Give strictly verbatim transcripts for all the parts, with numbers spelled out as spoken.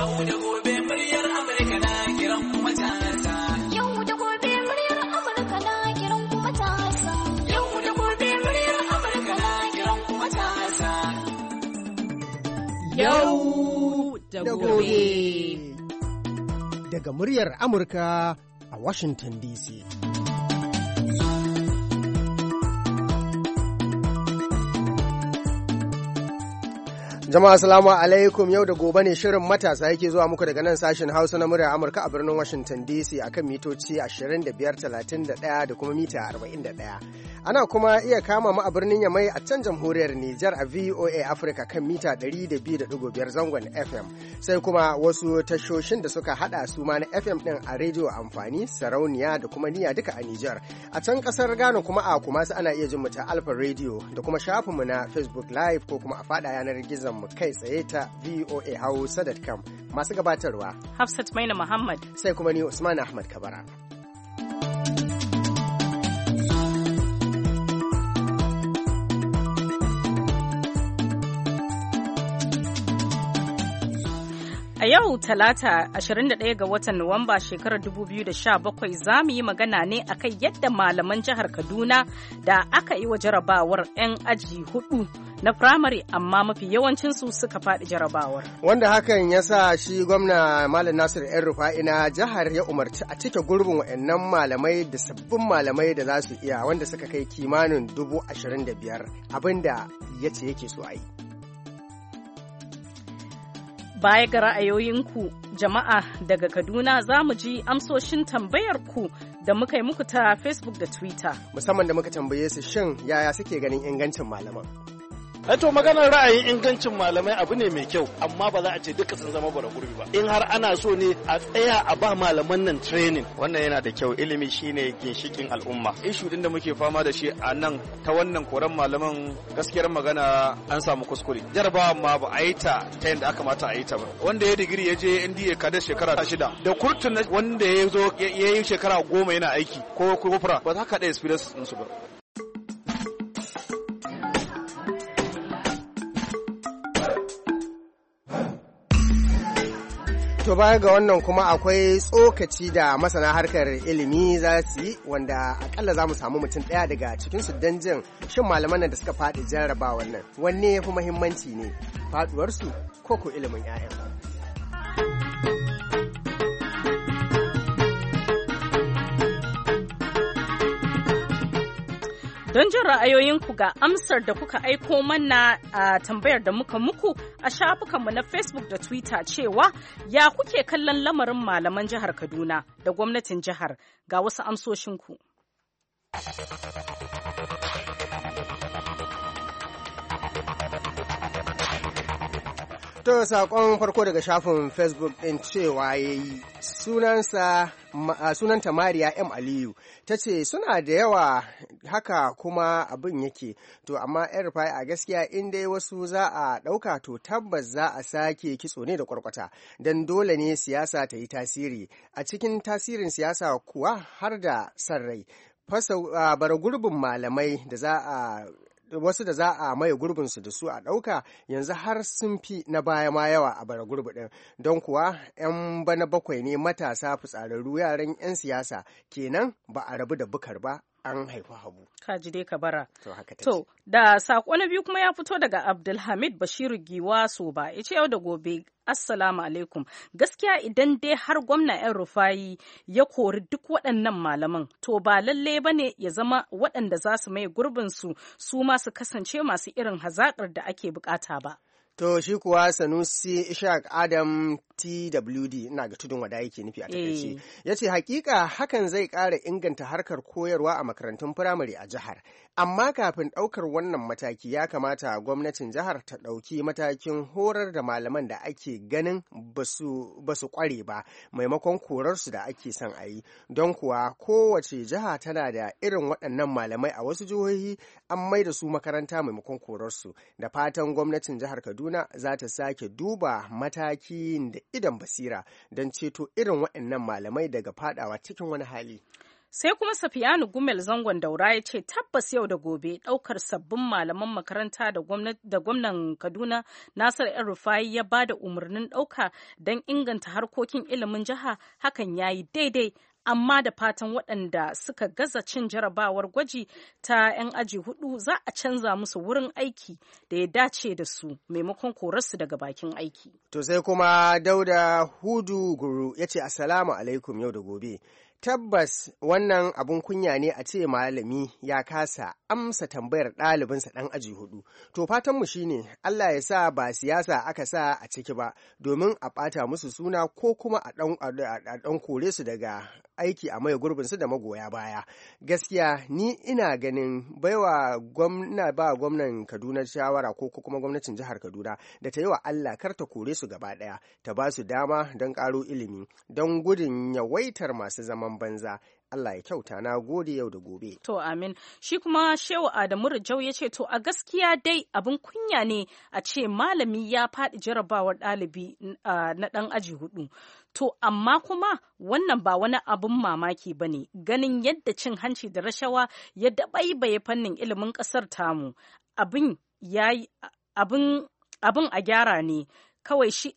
Yau da gobe muryar Amurka na kiran kuma matasa. Yau da gobe muryar Amurka na kiran kuma matasa. Yau da gobe muryar Amurka na kiran kuma matasa. Yau da gobe. Daga muryar Amurka a Washington D C. Jama'a salamu alaikum, yau da gobe ne shirin matasa yake zuwa muku daga nan sashen Hausa na muryar Amurka a birnin Washington D C akan mitoci ashirin da biyar, talatin da ɗaya da kuma mita arba'in da ɗaya. Ana kuma iya kama mu a birnin Yamai a can jamhuriyar Nijar a V O A Africa kan mita ɗari da biyu da ɗigo biyar zangon F M. Sai kuma wasu tashoshin da suka hada su ma na F M ɗin a rediyo amfani, sarauniya da kuma niya duka a Nijar. A can ƙasar Ghana kuma a Kumasi ana iya jin mu ta Alpha Radio da kuma shafinmu na Facebook Live ko kuma a faɗa yanar gizon mu kai tsaye ta V O A Hausa dot com. Masu gabatarwa Hafsat Maina Muhammad. Sai kuma ni Usman Ahmad Kabara. A yau Talata ashirin da ɗaya ga watan Nuwamba shekarar dubu biyu da sha bakwai za mu yi magana ne akan yadda malaman jihar Kaduna da aka yi wa jarabawar 'yan aji hudu na firamare amma mafi yawancinsu suka faɗi jarabawar. Wanda hakan ya sa shi gwamna Malam Nasir ‘yan Rufa'i na jihar ya umarci a cike gurbin waɗannan malamai da sabbin malamai da za su iya wanda suka kai kimanin dubu ashirin da biyar abinda ya ce yake so a yi. Baya ga ra'ayoyinku jama'a daga Kaduna za mu ji amsoshin tambayar ku da muka yi muku ta Facebook da Twitter. Musamman da muka tambaye su shin yaya suke ganin ingancin malaman. to maganar ra'ayin ingancin malamai abu ne mai kyau amma ba za a ce duka sun zama bara gurbi ba in har ana so ne a tsaya a ba malaman nan training. Wannan yana da kyau, ilimi shine ginshikin al'umma. Ishu din da muke fama da shi a nan ta wannan koran malaman gaskiyar magana an samu kuskure. Jarabawa ma ba a yi ta ta yadda aka mata a yi ta ba. Wanda ya digiri ya je N D A kada shekara shida da kurtun wanda ya zo ya yi shekara goma yana aiki ko kofura ba za ka da experience ɗinsu ba. To baya ga wannan kuma akwai tsokaci da masana harkar ilimi za su yi wanda akalla za mu samu mutum ɗaya daga cikinsu don jin shin malaman nan da suka faɗi jarraba wannan wanne ya fi muhimmanci ne faɗuwarsu ko ko ilimin 'ya'yan. Don jin ra'ayoyinku ga amsar da kuka aiko mana a tambayar da muka muku a shafukanmu na Facebook da Twitter cewa ya kuke kallon lamarin malaman jihar Kaduna da gwamnatin jihar ga wasu amsoshinku. To saƙon farko daga shafin Facebook ɗin cewa ya yi sunansa sunanta Mariya M. Aliyu ta ce suna da yawa haka kuma abin yake to amma yan rufai a gaskiya in dai wasu za a ɗauka to tabbas za a sake kitso ne da kwarkwata don dole ne siyasa ta yi tasiri a cikin tasirin siyasa kuwa har da san rai fasa bara gurbin malamai da za a wasu da za a maye gurbinsu da su a ɗauka yanzu har sun fi na baya ma yawa a bara gurbi ɗin don kuwa 'yan bana bakwai ne matasa fitsararru yaran 'yan siyasa kenan ba a rabu da bukar ba an haifa habu. Ka ji dai ka bara. To, haka to da saƙo na biyu kuma ya fito daga Abdulhamid Bashiru Giwa Soba ya ce yau da gobe Assalamu alaikum. Gaskiya idan dai har gwamna 'yan Rufayi ya kori duk waɗannan malaman, to ba lalle ba ne ya zama waɗanda za su mai gurbinsu su ma su kasance masu irin hazaƙar da ake bukata ba. To shi kuwa Sanusi Ishaq Adam T W D ina ga tudun wada yake nufi a takaice. Ya ce hakika hakan zai ƙara inganta harkar koyarwa a makarantun firamare a jihar. Amma kafin ɗaukar wannan mataki ya kamata gwamnatin jihar ta ɗauki matakin horar da malaman da ake ganin ba su ƙware ba maimakon korarsu da ake son a yi. Don kuwa kowace jiha tana da irin waɗannan malamai a wasu jihohi an mai da su makaranta maimakon korarsu. Da fatan gwamnatin jihar Kaduna za ta sake duba matakin da idan basira don ceto irin waɗannan malamai daga fadawa cikin wani hali. Sai kuma Safiyanu Gumel zangon Daura ya ce tabbas yau da gobe ɗaukar sabbin malaman makaranta da gwamnan Kaduna Nasir El-Rufai ya ba da umarnin ɗauka don inganta harkokin ilimin jiha hakan ya yi daidai. Amma da fatan waɗanda suka gaza cin jarabawar gwaji ta 'yan aji hudu za a canza musu wurin aiki da ya dace da su maimakon korarsu daga bakin aiki. To sai kuma Dauda Hudu Guru ya ce Assalamu alaikum yau da gobe. Tabbas wannan abun kunya ne a ce malami ya kasa amsa tambayar ɗalibinsa ɗan aji hudu. To fatanmu shine Allah ya sa ba siyasa aka sa a ciki ba domin a ɓata musu suna ko kuma a ɗan kore su daga aiki a maye gurbinsu da magoya baya. Gaskiya ni ina ganin baiwa gwamna ba gwamnan Kaduna shawara ko kuma gwamnatin jihar Kaduna da ta yi wa Allah kar ta kore su gaba ɗaya, ta ba su dama don ƙaro ilimi don gudun yawaitar masu zaman banza. Allah ya kyauta, na gode yau da gobe. To amin. Shi kuma Shehu Adamu Rijau ya ce to a gaskiya dai abin kunya ne a ce malami ya faɗi jarabawar ɗalibi na ɗan aji hudu. To amma kuma wannan ba wani abin mamaki ba ne ganin yadda cin hanci da rashawa ya dabaibaye fannin ilimin ƙasar tamu. Abin abin abin a gyara ne kawai shi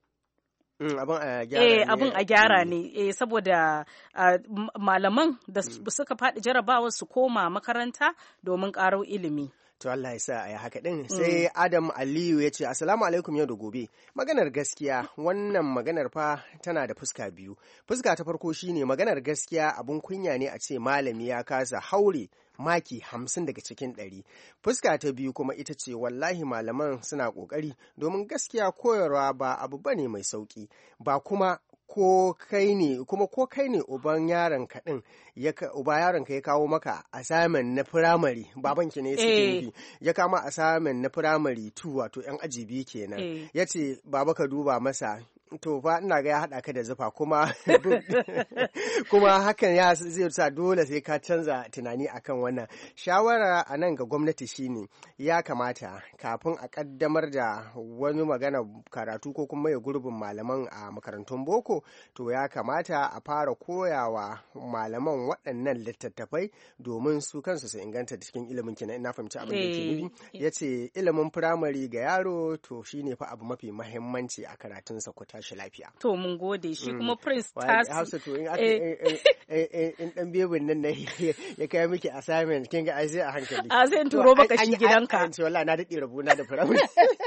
abin a gyara ne saboda malaman da suka faɗi jarabawar su koma makaranta domin ƙaro ilimi. To Allah ya sa a yi haka ɗin. Sai Adam Aliyu ya ce, Assalamu alaikum yau da gobe. Maganar gaskiya, wannan maganar fa tana da fuska biyu. Fuska ta farko shine maganar gaskiya abun kunya ne a ce malami ya kasa haure maki hamsin daga cikin ɗari. Fuska ta biyu kuma ita ce wallahi malaman suna ƙoƙari domin gaskiya koyarwa ba abu bane mai sauƙi, ba kuma ko kai ne kuma ko kai ne uban yaron ka din ya uba yaron ka ya kawo maka assignment na primary baban ki ne ya ce ya kama assignment na primary two wato yan aji biyu kenan yace baba ka duba masa to fa ina ga ya haɗa ka da zufa kuma kuma hakan ya zai sa dole sai ka canza tunani akan wannan. Shawara a nan ga gwamnati shine ya kamata kafin a kaddamar da wani magana karatu ko kuma ya gurbin malaman a makarantun boko, to ya kamata a fara koyawa malaman waɗannan littattafai domin su kansu su inganta cikin ilimin kenan. Ina fahimci abin da ke nufi. Yace ilimin firamare ga yaro to shine fa abu mafi muhimmanci a karatunsa ko tashi lafiya. To mun gode shi kuma Prince Tasi. Hausa to in in dan bebin nan ne ya kai miki assignment kin ga ai sai a hankali. A sai in turo maka shi gidanka. To wallahi na dade rabona da firamare.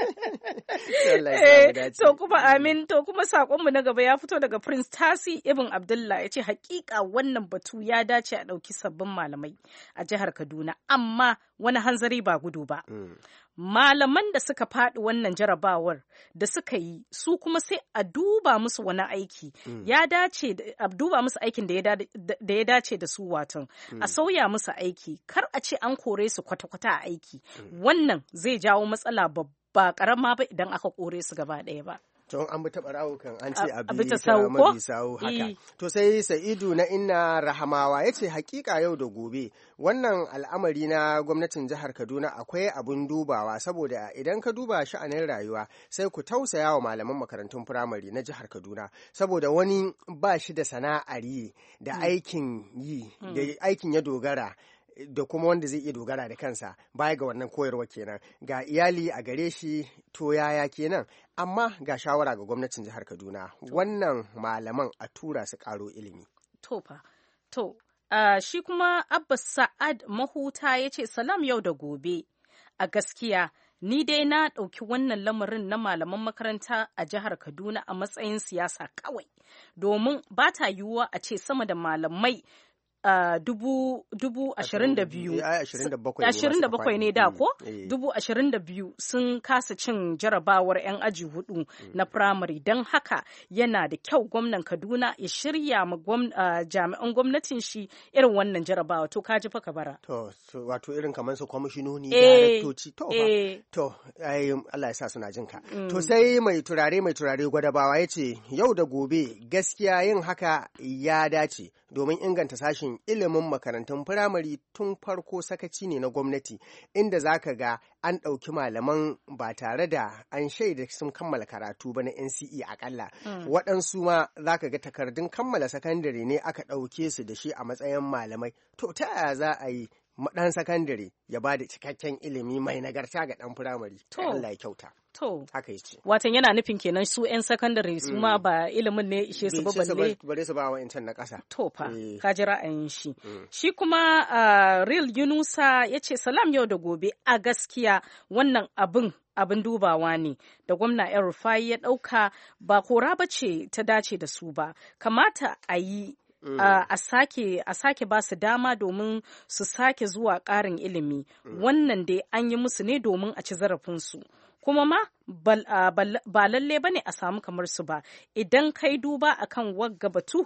To kuma amin to kuma sakon mu na gaba ya fito daga Prince Tasi Ibn Abdullah yace hakika wannan batu ya dace a dauki sabbin malamai a jihar Kaduna amma wani hanzari ba gudu ba. Malaman da suka faɗi wannan jarabawar da suka yi su kuma sai a duba musu wani aiki ya dace a duba musu aikin da ya dace da su watan a sauya musu aiki kar a ce an kore su kwata-kwata a aiki wannan zai jawo matsala babba karama ba idan aka kore su gaba ɗaya ba. Don an bi taɓa rawu kan an ce a bi ta mabi sawu haka. To sai Sa'idu na Inna Rahamawa ya ce hakika yau da gobe wannan al'amari na gwamnatin jihar Kaduna akwai abun dubawa saboda idan ka duba sha'anin rayuwa sai ku tausaya wa malaman makarantun firamare na jihar Kaduna saboda wani ba shi da sana'ar yi da aikin yi da aikin ya dogara da kuma wanda zai iya dogara da kansa baya ga wannan koyarwa kenan ga iyali a gare shi to yaya kenan amma ga shawara ga gwamnatin jihar Kaduna wannan malaman a tura su karo ilimi. To fa to uh, shi kuma Abbas Sa'ad Mahuta ya ce salam yau da gobe a gaskiya ni dai na ɗauki wannan lamarin na malaman makaranta a jihar Kaduna a matsayin siyasa kawai domin ba ta yiwuwa a ce sama da malamai Uh, dubu, dubu ashirin da biyu ashirin da bakwai ne da ko dubu ashirin da biyu sun kasa cin jarabawar 'yan aji hudu mm. na firamare don haka yana da kyau gwamnan Kaduna ya shirya ma gwam, uh, jami'an gwamnatin shi irin wannan jarabawa to kaji fa ka bara to so, wato irin kamar su kwamishinoni daraktoci to eh. to ai Allah ya sa suna jinka mm. to sai mai turare mai turare gwadabawa ya ce yau da gobe gaskiya yin haka ya dace domin inganta sashen ilimin makarantun firamare tun farko sakaci ne na gwamnati, inda za ka ga an ɗauki malaman ba tare da an shaida sun kammala karatu ba na N C E akalla. Mm. Waɗansu ma za ka ga takardun kammala sakandare ne aka ɗauke su da shi a matsayin malamai. To ta yaya za a yi ɗan sakandare ya ba da cikakken ilimi mai nagarta ga ɗan firamare? To Allah ya kyauta. To, haka yace. Watan yana nufin kenan su 'yan sakandare su ma ba ilimin ne ishe su ba balle. Bare su ba wa incan na ƙasa. To fa, ka ji ra'ayin shi. Shi kuma uh, Real Yunusa ya ce salam yau da gobe a gaskiya wannan abin abin dubawa ne da gwamna yan Rufai ya ɗauka ba kora ba ce ta dace da su ba. Kamata a yi Mm. Uh, a sake a sake ba su dama domin su sake zuwa ƙarin ilimi. Mm. Wannan dai an yi musu ne domin a ci zarafinsu. Kuma ma bal, uh, bal, ba lalle ba ne a samu kamar su ba. Idan kai duba akan wagga batu,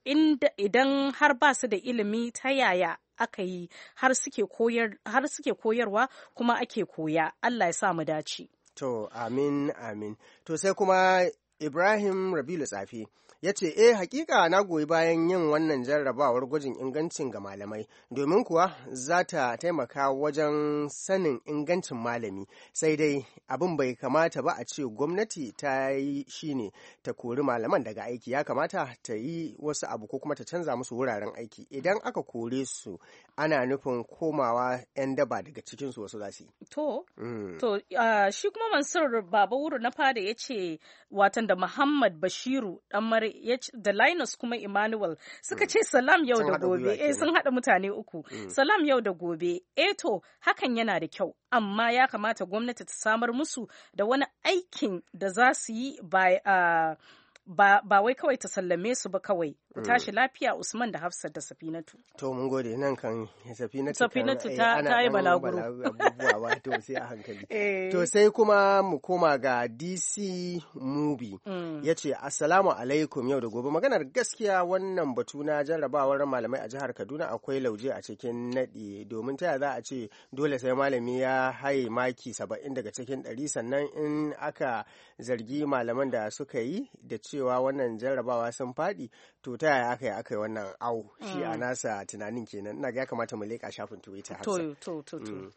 idan har ba su da ilimi ta yaya aka yi har suke koyar, har suke koyarwa kuma ake koya. Allah ya sa mu dace. To, amin, amin. To sai kuma Ibrahim Rabilu Tsafi ya ce, "Eh, hakika na goyi bayan yin wannan jarrabawar gwajin ingancin ga malamai, domin kuwa za ta taimaka wajen sanin ingancin malami, sai dai abin bai kamata ba a ce gwamnati ta yi shi ne ta kori malaman daga aiki, ya kamata ta yi wasu abu ko kuma ta canza musu wuraren aiki. Idan aka kore su, ana nufin komawa 'yan daba daga cikinsu wasu za su yi." To, mm. to uh, shi kuma Mansur Baba Wuru na fada ya ce, watan da Muhammad Bashiru dan mare da Linus kuma Emmanuel suka ce salam yau da gobe, eh sun haɗa mutane uku. Mm. Salam yau da gobe, eh to hakan yana da kyau, amma ya kamata gwamnati ta samar musu da wani aikin da za su yi ba uh, ba, ba wai kawai ta sallame su ba kawai. Ku tashi lafiya Usman da Hafsat da Safinatu. To mun gode nan kan Safinatu. Safinatu ta, ta yi balaguro. Abubuwa to sai a hankali. eh. To sai kuma mu koma ga D C Movie. Mm. Ya ce Assalamu alaikum yau da gobe. Maganar gaskiya wannan batu na jarrabawar malamai a jihar Kaduna akwai lauje a cikin naɗi, domin ta za a ce dole sai malami ya haye maki saba'in daga cikin ɗari, sannan in aka zargi malaman da suka yi da cewa wannan jarrabawa sun faɗi, to ta yaya aka yi aka yi wannan au shi a nasa tunanin kenan. Ina ga ya kamata mu leƙa shafin Twitter. To to to to.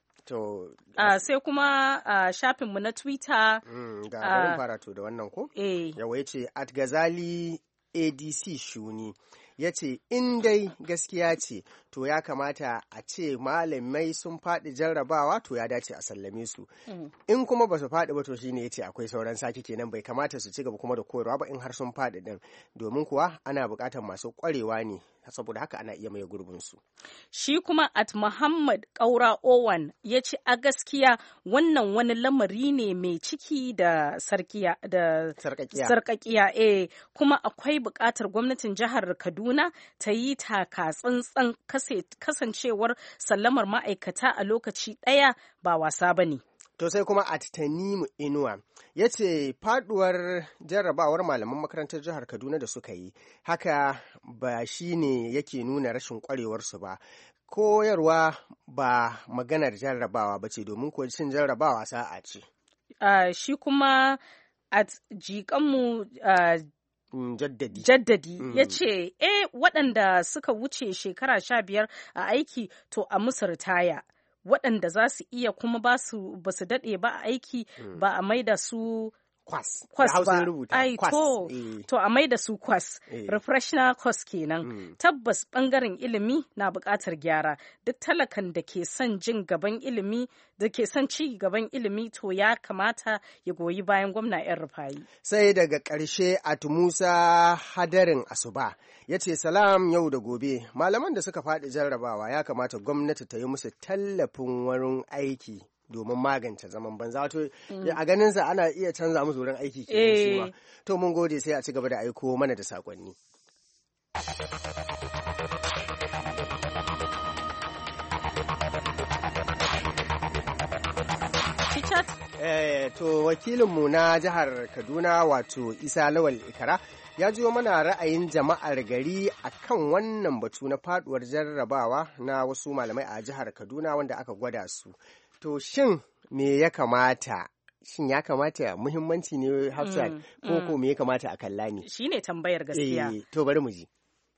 To uh, sai kuma uh, shafinmu na Twitter. Mm, ga barin uh, fara to da wannan ko? Eh. Yawa ya ce at Gazali A D C Shuni ya ce in dai gaskiya ce to ya kamata a ce malamai sun faɗi jarrabawa to ya dace a sallame su. Mm. In kuma ba su faɗi ba to shine ya ce akwai sauran sake kenan, bai kamata su ci gaba kuma da koyarwa ba in har sun faɗi din, domin kuwa ana buƙatar masu ƙwarewa ne, saboda haka ana iya mai gurbin su. Shi kuma at Muhammad Kaura Owan ya ce a gaskiya wannan wani lamari ne mai ciki da sarkiya da sarkakiya eh kuma akwai buƙatar gwamnatin jihar Kaduna ta yi taka tsantsan kasancewar sallamar ma'aikata a lokaci ɗaya ba wasa bane. To sai kuma at Tanimu Inuwa ya ce faduwar jarrabawar malaman makarantar jihar Kaduna da suka yi haka ba shi ne yake nuna rashin kwarewarsu ba. Koyarwa ba maganar jarrabawa ba ce, domin ko cin jarrabawa sa'a ce. Uh, shi kuma at jikanmu uh, Mm, jaddadi jaddadi mm. ya ce eh waɗanda suka wuce shekara sha biyar a aiki to a musu ritaya, waɗanda za su iya kuma ba su daɗe ba a aiki mm. ba a maida su kwas kwas ba ai to eh. to a maida su kwas eh. refresher course kenan. mm. Tabbas bangaren ilimi na buƙatar gyara, duk talakan da ke son jin gaban ilimi da ke son ci gaban ilimi to ya kamata ya goyi bayan gwamna yan Rufayi. Sai daga ƙarshe at Musa Hadarin Asuba ya ce salam yau da gobe, malaman da suka faɗi jarrabawa ya kamata gwamnati ta yi musu tallafin wurin aiki domin magance zaman banza. Wato mm. a ganin sa ana iya canza musu wurin aiki ke eh. To mun gode, sai a ci gaba da aiko mana da sakonni. Eh, to wakilinmu na jihar Kaduna wato Isa Lawal Ikara ya jiyo mana ra'ayin jama'ar gari akan wannan batu na faduwar jarrabawa na wasu malamai a jihar Kaduna wanda aka gwada su. To shin me ya kamata? Shin ya kamata muhimmanci ne Hafsat mm, ko mm. ko me ya kamata a kalla ne? Shine tambayar gaskiya. Eh, to bari mu ji.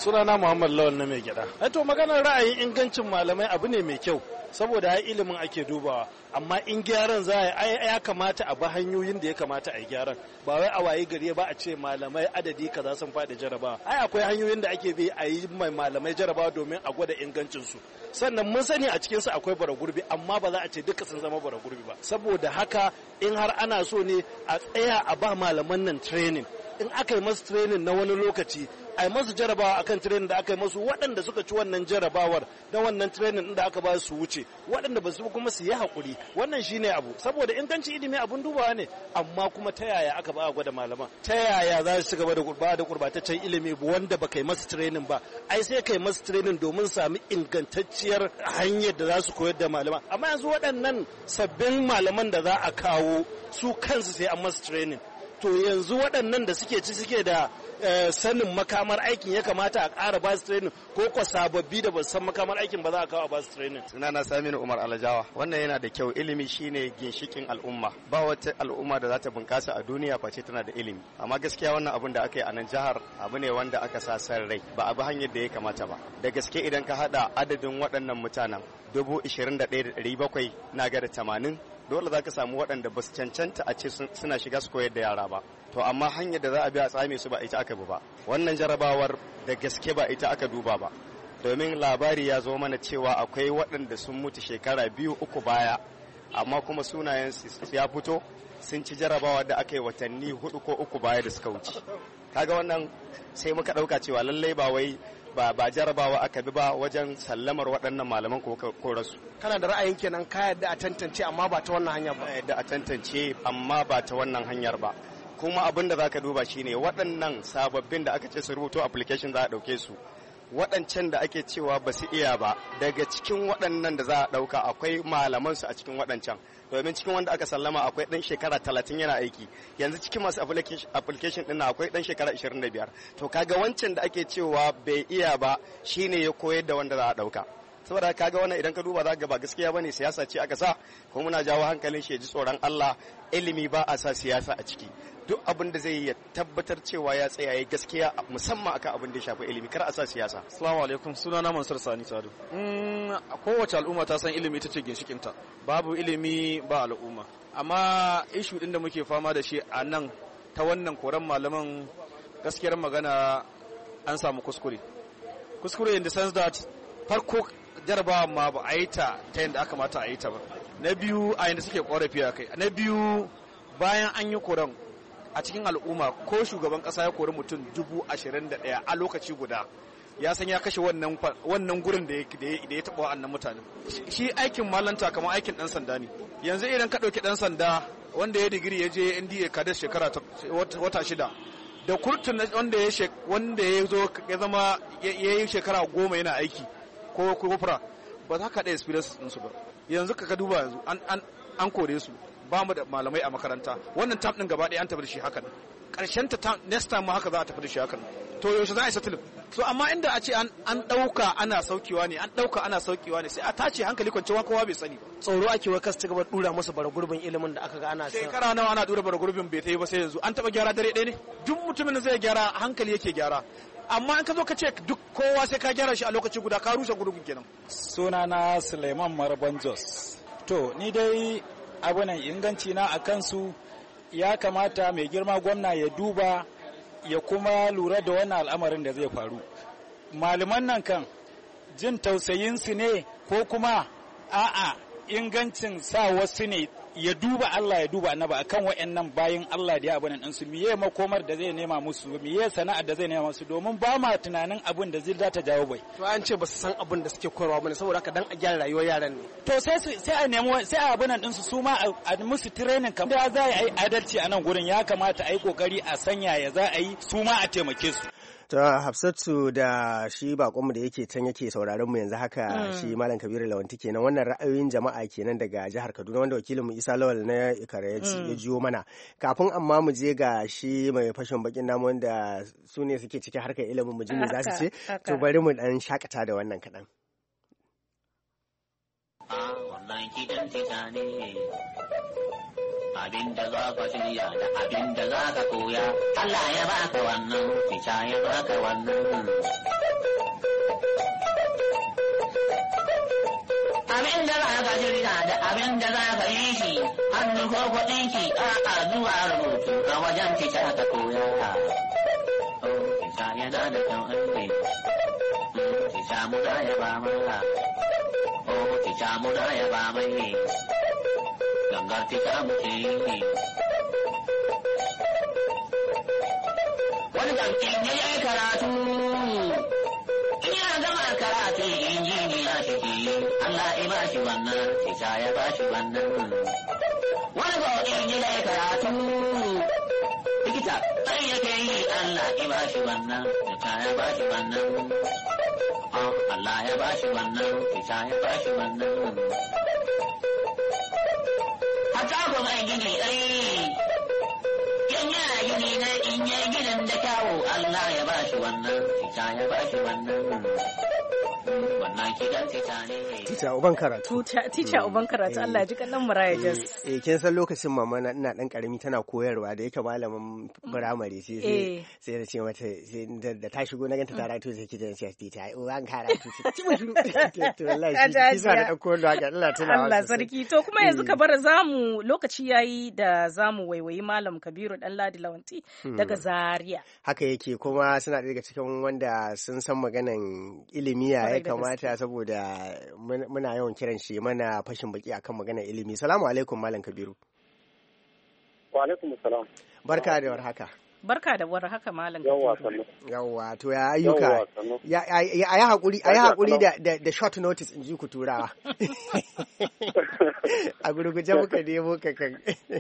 Sunana Muhammad Lawal na mai gyada. To maganar ra'ayin ingancin malamai abu ne mai kyau. Saboda ai ilimin ake dubawa, amma in gyaran za a yi ya kamata a bi hanyoyin da ya kamata a yi gyaran, ba wai a wayi gari ba a ce malamai adadi kaza sun faɗi jarabawa. Ai akwai hanyoyin da ake bi a yi mai malamai jarabawa domin a gwada ingancin su. Sannan mun sani a cikin su akwai bara gurbi, amma ba za a ce duka sun zama bara gurbi ba. Saboda haka in har ana so ne a tsaya a ba malaman nan training, in aka yi masu training na wani lokaci a yi masu jarabawa akan training da aka yi masu, waɗanda suka ci wannan jarabawar da wannan training da aka ba su wuce, waɗanda ba su kuma su yi haƙuri. Wannan shine abu, saboda inganci ilimi abun dubawa ne, amma kuma ta yaya aka ba a gwada malaman, ta yaya za su gaba da gurba da gurbataccen ilimi wanda ba kai masu training ba. Ai sai kai masu training domin sami ingantacciyar hanyar da za su koyar da malaman. Amma yanzu waɗannan sabbin malaman da za a kawo su kansu sai an masu training. To yanzu waɗannan da suke ci suke da sanin makamar aikin ya kamata a ƙara ba su training, ko kwa sababbi da ba san makamar aikin ba za a kawo a ba su training. Sunana Saminu Umar Alajawa. Wannan yana da kyau. Ilimi shine ginshikin al'umma. Ba wata al'umma da za ta bunkasa a duniya face tana da ilimi. Amma gaskiya wannan abun da aka yi a nan jihar abu ne wanda aka sa san rai, ba a bi hanyar da ya kamata ba. Da gaske idan ka hada adadin waɗannan mutanen dubu ishirin da ɗaya da ɗari bakwai na ga da tamanin, dole za ka samu waɗanda ba su cancanta a ce suna shiga su koyar da yara ba. To amma hanyar da za a bi a tsame su ba ita aka bi ba. Wannan jarabawar da gaske ba ita aka duba ba, domin labari ya zo mana cewa akwai waɗanda sun mutu shekara biyu uku baya, amma kuma sunayen ya fito sun ci jarabawa da aka yi watanni hudu ko uku baya da suka wuce. Kaga wannan sai muka ɗauka cewa lallai ba wai ba ba jarabawa aka bi ba wajen sallamar waɗannan malaman ko rasu. Kana da ra'ayin kenan ka yadda a tantance amma ba ta wannan hanyar ba? Yadda a tantance amma ba ta wannan hanyar ba. Kuma abin da za ka duba shine waɗannan sababbin da aka ce su rubuto application za a ɗauke su, waɗancan da ake cewa ba su iya ba, daga cikin waɗannan da za a ɗauka akwai malamansu a cikin waɗancan, domin cikin wanda aka sallama akwai ɗan shekara talatin yana aiki, yanzu cikin masu application ɗin akwai ɗan shekara ashirin da biyar. To kaga wancan da ake cewa bai iya ba shine ya koyar da wanda za a ɗauka. Saboda kaga wannan idan ka duba za ga ba gaskiya bane, siyasa ce aka sa, kuma muna jawo hankalin shi ya ji tsoron Allah. Ilimi ba a sa siyasa a ciki. Duk abin da zai ya tabbatar cewa ya tsaya ya gaskiya, musamman akan abin da ya shafi ilimi, kar a sa siyasa. Assalamu alaikum, sunana Mansur Sani Sadu. Mm, kowace al'umma ta san ilimi ita ce ginshikinta. Babu ilimi ba al'umma. Amma ishu din da muke fama da shi a nan ta wannan koran malaman, gaskiyar magana an samu kuskure. Kuskure in the sense that farko jarabawa ma ba a yi ta ta yadda aka mata a yi ta ba. Na biyu a yadda suke korafi a kai. Na biyu bayan an yi koran a cikin al'umma, ko shugaban kasa ya kori mutum dubu ashirin da ɗaya a lokaci guda, ya san ya kashe wannan wannan gurin da ya taɓa wa'annan mutane. Shi aikin malanta kamar aikin ɗan sanda ne. Yanzu idan ka ɗauki ɗan sanda wanda ya digiri ya je N D A kadar shekara wata shida, da kurtun wanda ya wanda ya zo ya zama ya yi shekara goma yana aiki ko kofura, ba za ka da experience ɗinsu ba. Yanzu ka duba yanzu an kore su, ba mu da malamai a makaranta. Wannan tam ɗin gaba ɗaya an tafi da shi hakan. Ƙarshen ta next time ma haka za a tafi da shi hakan. To yaushe za a yi settle? So amma inda a ce an ɗauka ana saukewa ne, an ɗauka ana saukewa ne, sai a tace hankali kwancewa kowa bai sani ba. Tsoro ake wai kasu gaba dura musu bara gurbin ilimin da aka ga ana sa. Shekara nawa ana dura bara gurbin bai ta yi ba sai yanzu. An taɓa gyara dare ɗaya ne? Duk mutumin da zai gyara hankali yake gyara. Amma in ka zo ka ce duk kowa sai ka gyara shi a lokaci guda, ka rushe gurbin kenan. Sunana Suleiman Marban Jos. To ni dai abunan inganci na a kansu ya kamata mai girma gwamna ya duba ya kuma lura da wannan al'amarin da zai faru. Malaman nan kan jin tausayinsu ne ko kuma a'a ingancin sa wasu ne, ya duba Allah ya duba annaba akan wayannan bayin Allah da ya abin nan su, miye makomar da zai nema musu, miye sana'ar da zai nema musu, domin ba ma tunanin abin da zai ta jawo bai. To an ce ba su san abin da suke koyarwa bane, saboda haka dan a gyara rayuwar yaran ne. To sai sai a nemi sai a abin nan din su su ma a musu training kamar da za a yi adalci a nan gurin, ya kamata a yi kokari a sanya ya za a yi su ma a taimake su. Ta Hafsatu da shi bakonmu da yake can yake sauraron mu yanzu haka, shi Malam Kabiru Lawanti kenan. Wannan ra'ayoyin jama'a kenan daga jihar Kaduna wanda wakilin mu Isa Lawal na Ikara ya jiyo mana. Kafin amma mu je ga shi mai fashin bakin namu wanda su ne suke cikin harkar ilimin mu, jini za su ce, to bari mu dan shakata da wannan kaɗan. A wannan gidan tita ne, abin da za ka shirya da abin da za ka koya, Allah ya baka wannan, fita ya baka wannan. Abin da za ka shirya da abin da za ka yi shi, hannu ko kuɗin ki a zuwa rubutu a wajen tica ka koya. Oh, tica yana da kyan aiki, tica muna ya ba mala. Oh, tica muna ya ba mai, gangar tica muke yi. Wani zankin ya yi karatu, in ya gama karatu injiniya shi ke yi, Allah ya ba shi wannan, tica ya ba shi wannan. Wani bauɗin ya yi karatu, likita ɗan yake yi, Allah ya ba shi wannan, tica ya ba shi wannan. Oh, Allah ya ba shi wannan, tica ya ba shi wannan. Hata ku mai gini ɗai, in yana gini na in yi ginin da kyawu, Allah ya ba shi wannan, tica ya ba shi wannan. Wannan kidan tica ne. Tica uban karatu. Tica uban karatu, Allah ji kallon Maraya Jos. Eh, kin san lokacin mama na ina dan karami tana koyarwa da yake malamin firamare sai sai sai da ce mata sai da ta shigo na ganta tara to sai kidan sai tica uban karatu. Ci mu shiru. To wallahi shi sa da dauko da ga Allah tana. Allah sarki. To kuma yanzu ka bar zamu lokaci yayi da zamu waiwayi Malam Kabiru Dan Ladi Lawanti daga Zaria. Haka yake kuma suna daga cikin wanda sun san maganan ilimi ya kamata saboda muna yawan kiran shi mana fashin baki akan maganar ilimi. Salamu alaikum Malam Kabiru. Wa alaikum salam. Barka da warhaka. Barka da warhaka Malam Kabiru. Yawwa Yawwa to ya ayyuka. Ya ayi hakuri ayi hakuri da da short notice in ji ku turawa. A gurguje muka nemo ka kan.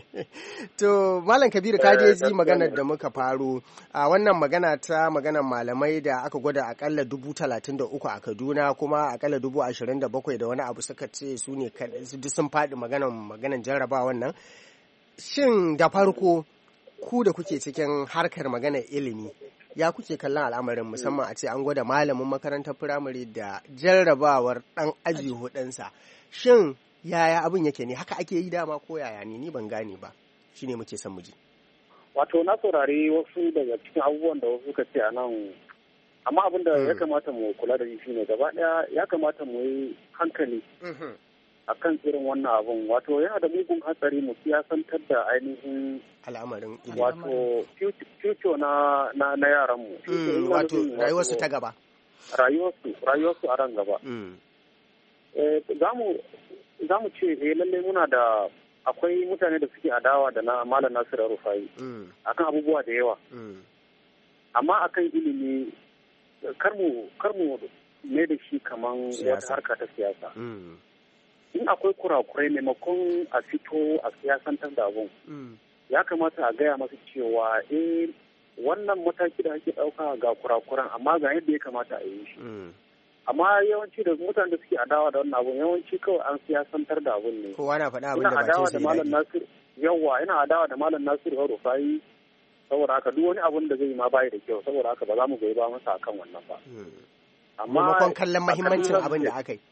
To Malam Kabiru ka je ji maganar da muka faro. A wannan magana ta maganar malamai da aka gwada akalla dubu talatin da uku a Kaduna kuma akalla dubu ashirin da bakwai da wani abu suka ce su ne duk sun faɗi maganar maganar jarraba wannan. Shin da farko ku da kuke cikin harkar maganar ilimi ya kuke kallon al'amarin musamman a ce an gwada malamin makarantar firamare da jarrabawar ɗan aji hudunsa. Shin yaya abin yake ne haka ake yi dama ko yaya ne ni ban gane ba shine muke son mu ji. Wato na saurari wasu daga cikin abubuwan da wasu suka ce a nan amma abin da ya kamata mu kula da shi ne gaba daya ya kamata mu yi hankali akan irin wannan abun wato yana da mugun hatsari mu siyasantar da ainihin al'amarin wato future na na na yaran mu wato rayuwarsu ta gaba rayuwarsu rayuwarsu a ran gaba eh zamu zamu ce eh lalle muna da akwai mutane da suke adawa da na Malam Nasiru Rufai akan abubuwa da yawa amma akan ilimi kar mu kar mu ne da shi kaman wata harka ta siyasa in akwai kurakurai maimakon a fito a siyasantar da abun ya kamata a gaya masu cewa eh wannan mataki da ake ɗauka ga kurakuran amma ga yadda ya kamata a yi shi amma yawanci da mutane da suke adawa da wannan abun yawanci kawai an siyasantar da abun ne kowa na faɗa abin da ba ce sai Nasir yawa ina adawa da Malam Nasiru Rufai saboda haka duk wani abun da zai yi ma bai da kyau saboda haka ba za mu goyi ba masa akan wannan ba amma maimakon kallon muhimmancin abin da aka yi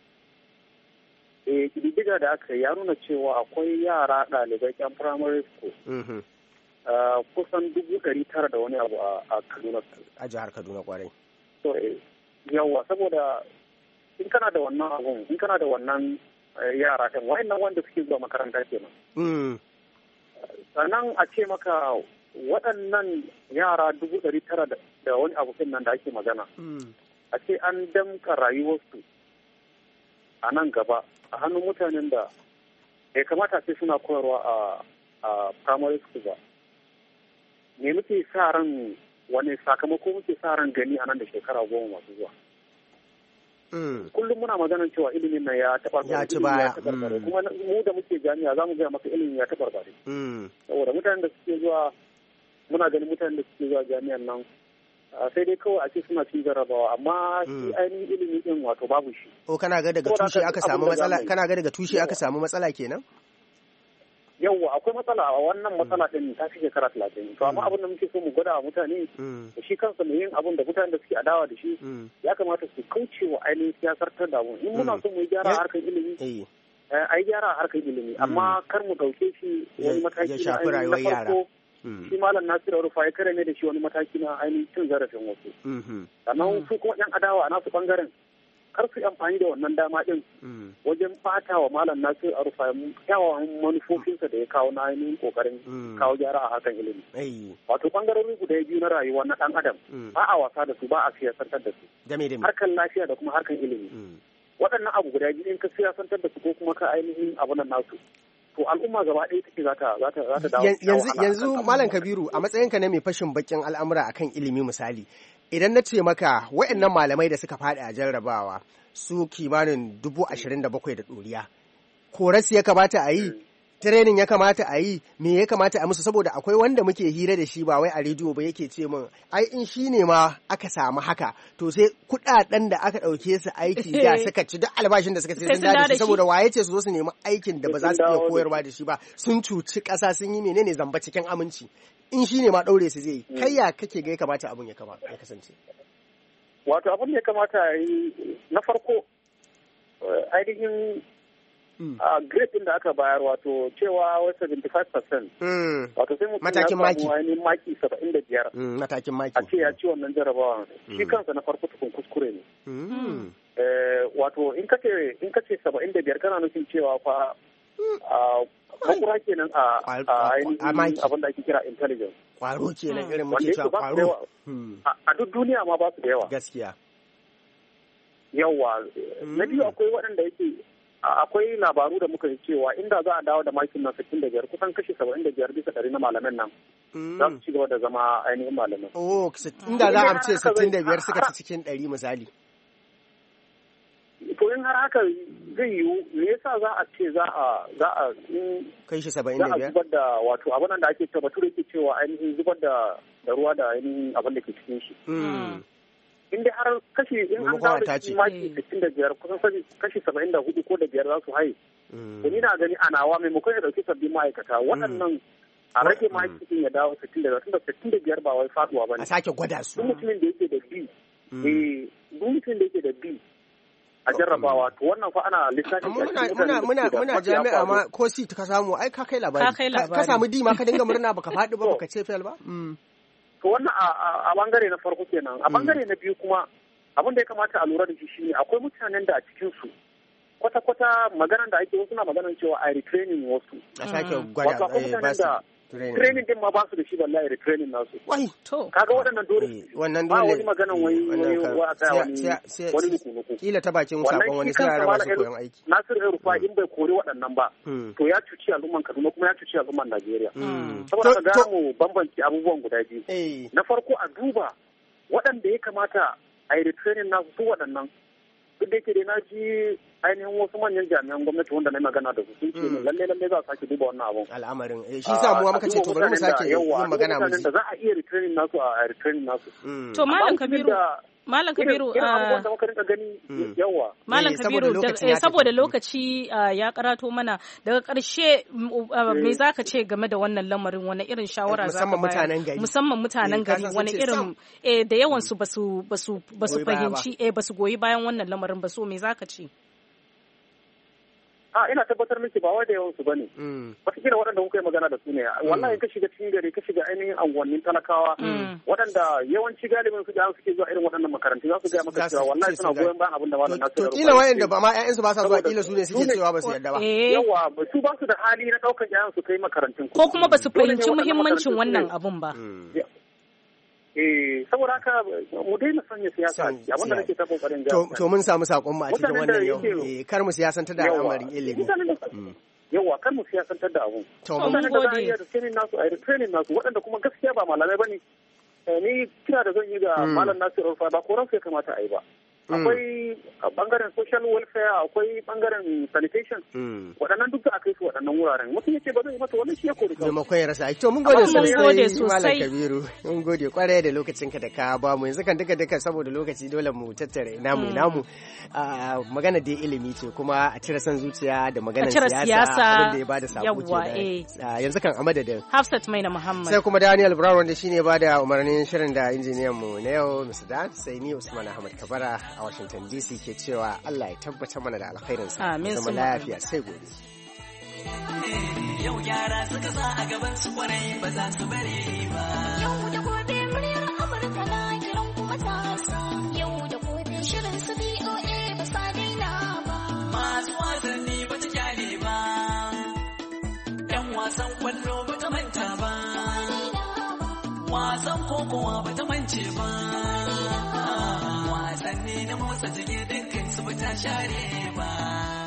eh kididdiga da aka ya nuna cewa akwai yara ɗalibai yan primary school kusan dubu ɗari tara da wani abu a Kaduna a jihar Kaduna kwarai so yawa saboda in kana da wannan abun in kana da wannan yara ɗin wa'annan wanda suke zuwa makaranta kenan sannan a ce maka waɗannan yara dubu ɗari tara da wani abu ɗin nan da ake magana a ce an damka rayuwarsu a nan gaba a hannun mutanen da ya kamata sai suna koyarwa a a primary school ba me muke sa ran wani sakamako muke sa ran gani a nan da shekara goma masu zuwa kullum muna maganar cewa ilimin nan ya taɓa ya ci baya kuma mu da muke jami'a za mu gaya maka ilimin ya taɓa bare saboda mutanen da suke zuwa muna ganin mutanen da suke zuwa jami'an nan sai dai kawai a ce suna cin jarabawa amma shi ainihin ilimi din wato babu shi. O kana ga daga tushe aka samu matsala kana ga daga tushe aka samu matsala kenan? Yawwa akwai matsala a wannan matsala din ta fi shekara talatin to amma abin da muke so mu gwada wa mutane da shi kansa mai yin abin da mutanen da suke adawa da shi ya kamata su kauce wa ainihin siyasar ta damu in muna so mu yi gyara a harkar ilimi a yi gyara a harkar ilimi amma kar mu ɗauke shi wani mataki na farko shi malam Nasiru Rufai kare ne da shi wani mataki na ainihin cin zarafin wasu. Sannan su kuma yan adawa a nasu bangaren kar su amfani da wannan dama din wajen fata wa malam Nasiru Rufai kyawawan manufofinsa da ya kawo na ainihin kokarin kawo gyara a hakan ilimi. Wato bangarori guda biyu na rayuwa na dan adam ba a wasa da su ba a siyasantar da su. Harkan lafiya da kuma harkan ilimi. Waɗannan abu guda biyu in ka siyasantar da su ko kuma ka ainihin abunan nasu. To al'umma gaba ɗaya take za ta za ta dawo. Yanzu yanzu Malam Kabiru a matsayinka na mai fashin bakin al'amura akan ilimi misali idan na ce maka waɗannan malamai da suka faɗi a jarrabawa su kimanin dubu ashirin da bakwai da ɗoriya koras ya kamata a yi training ya kamata a yi me ya kamata a musu saboda akwai wanda muke hira da shi ba wai a rediyo ba yake ce min ai in shi ne ma aka samu haka to sai kudaden da aka dauke su aiki da suka ci duk albashin da suka ce sun da shi saboda waye ce su zo su nemi aikin da ba za su iya koyarwa da shi ba sun cuci kasa sun yi menene zamba cikin aminci in shi ne ma daure su zai yi kai ya kake ga ya kamata abun ya kamata ya kasance wato abun ya kamata yi na farko ainihin a grade din da aka bayar wato cewa wai seventy-five percent wato sai mutum ya samu wani maki saba'in da biyar matakin maki a ce ya ci wannan jarabawa shi kansa na farko tukun kuskure ne wato in kace in kace saba'in da biyar kana nufin cewa fa makura kenan a ainihin abin da ake kira intelligence kwaro kenan irin muke cewa kwaro a duk duniya ma ba su da yawa gaskiya yawa na biyu akwai waɗanda yake akwai labaru da muka yi cewa inda za a dawo da makin nan sittin da biyar kusan kashi saba'in da biyar bisa ɗari na malaman nan za su ci gaba da zama ainihin malaman. Oh, inda za a ce sittin da biyar suka ci cikin ɗari misali. To in har haka zai yiwu me yasa za a ce za a za a kai shi saba'in da biyar? Za a zubar da wato abin da ake cewa bature ke cewa ainihin zubar da ruwa da ainihin abin da ke cikin shi. in dai har kashi in an dawo da shi maki sittin da biyar kusan kashi saba'in da hudu ko da biyar za su haye. To ni na gani a nawa maimakon ya dauki sabbin ma'aikata waɗannan a rage maki din ya dawo sittin da biyar tunda sittin da biyar ba wai faduwa ba ne. A sake gwada su. Duk mutumin da yake da B. Eh duk mutumin da yake da B. A jarrabawa to wannan fa ana lissafi muna muna muna muna jami'a ma ko si ka samu ai ka kai labari ka samu D ma ka dinga murna baka faɗi ba baka ce fail ba. To wannan a bangare na farko kenan a bangare na biyu kuma abin da ya kamata a lura da shi shine akwai mutanen da a cikin su kwata-kwata maganar da ake wasu na maganar cewa a retraining wasu a sake gwada ba su training din ma ba su da shi balle a retraining nasu wai to kaga waɗannan dole wannan ba dole wani maganar wai wai wa tsaya wani wani nuku kila ta bakin sakon wani sai a raba su koyon aiki Nasiru El Rufai in bai kori waɗannan ba to ya cuci al'umman Kaduna kuma ya cuci al'umman Najeriya saboda ka ga mu bambanci abubuwan guda biyu na farko a duba waɗanda ya kamata a yi retraining nasu su waɗannan duk da yake dai na ji ainihin wasu manyan jami'an gwamnati wanda na magana da su sun ce ne lalle lalle za a sake duba wannan abun al'amarin shi sa mu muka ce to bari mu sake yin magana mu da za a iya retraining nasu a retraining nasu to malam Kabiru Malam Kabiru Malam Kabiru saboda lokaci ya karato mana daga ƙarshe me zaka ce game da wannan lamarin wani irin shawara zaka bayar musamman mutanen gari wani irin da yawan su basu basu basu fahimci eh basu goyi bayan wannan lamarin ba so me zaka ce a ina tabbatar miki ba wai da yawan su bane wataƙila waɗanda kuka yi magana da su ne wallahi ka shiga cikin gari ka shiga ainihin anguwannin talakawa waɗanda yawanci galibin su da suke zuwa irin waɗannan makarantu za su gaya maka cewa wallahi suna goyon bayan abin da malam Nasiru to kila wayanda ba ma ƴaƴansu ba sa zuwa kila su ne suke cewa ba su yarda ba yawa su ba su da hali na ɗaukar ƴaƴan su kai makarantun ko kuma ba su fahimci muhimmancin wannan abun ba Eh saboda haka mu daina sanya siyasa abinda nake ta kokarin ga to mun samu sakon mu a cikin wannan yau eh kar mu siyasantar da al'amarin ilimi yawa kar mu siyasantar da abu to mun gode da training nasu a training nasu waɗanda kuma gaskiya ba malamai bane ni kira da zan yi ga malam Nasiru Rufai ba koran sai kamata a yi ba akwai bangaren social welfare akwai bangaren sanitation waɗannan duk da aka yi su waɗannan wuraren mutum ya ce ba zai yi mata wannan shi ya kori kawai maimakon ya rasa aiki to mun gode sosai Malam Kabiru mun gode kwarai da lokacin ka da ka ba mu yanzu kan duka duka saboda lokaci dole mu tattare namu namu magana da ilimi ce kuma a cire san zuciya da maganar siyasa abin da ya bada sako ke yanzu kan amada da Hafsat Maina Muhammad sai kuma Daniel Brown wanda shine bada umarnin shirin da injiniyan mu na yau Mister Dan sai ni Usman Ahmad Kabara a Washington D C ke cewa Allah ya tabbatar mana da alkhairinsa. Amin. Zama lafiya sai gobe. Yau gyara suka sa a gaban su kwarai ba za su bari ba. Yau da gobe muryar Amurka na kiran kuma matasa. Yau da gobe shirin su B O A ba sa daina ba. Masu wasanni ba ta kyale ba. Yan wasan kwallo ba ta manta ba. Wasan kokowa ba ta mance ba. Wasanni na motsa jiki dukkan su ba ta share ba.